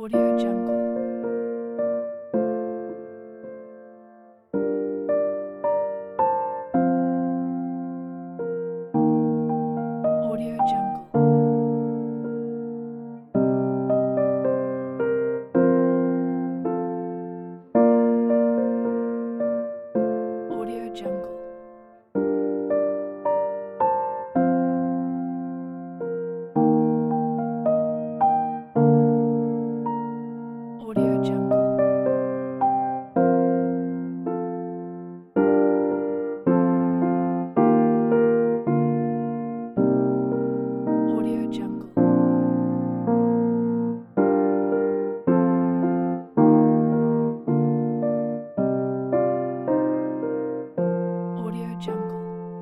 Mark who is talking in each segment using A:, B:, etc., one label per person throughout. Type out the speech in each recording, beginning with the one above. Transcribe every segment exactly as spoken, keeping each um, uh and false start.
A: Audio Jungle. Audio Jungle. Audio Jungle. Audio Jungle. Audio Jungle. Audio Jungle.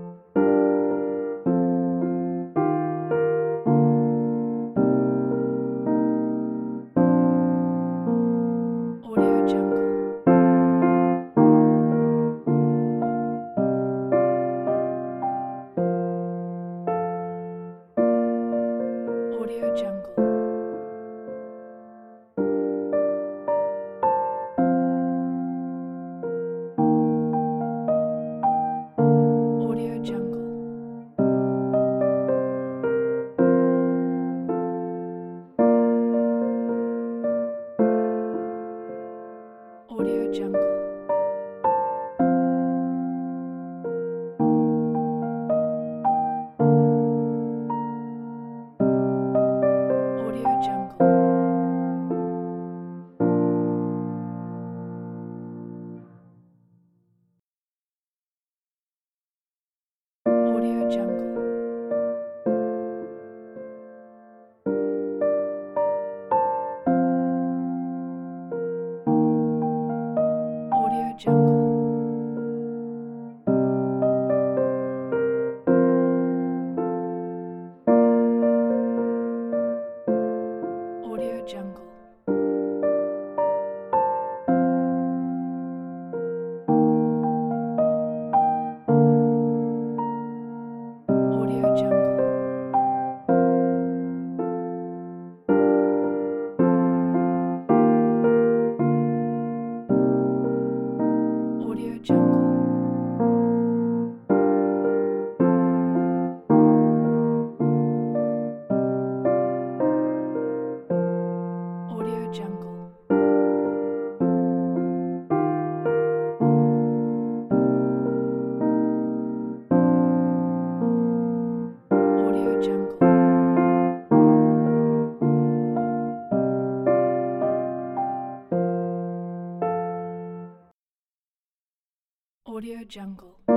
A: Audio Jungle. Audio Jungle. Audio Jungle. Audio Jungle. Audio Jungle. Audio Jungle. Audio Jungle. Audio Jungle. Audio Jungle. Audio Jungle. Audio Jungle. Audio Jungle. Audio Jungle.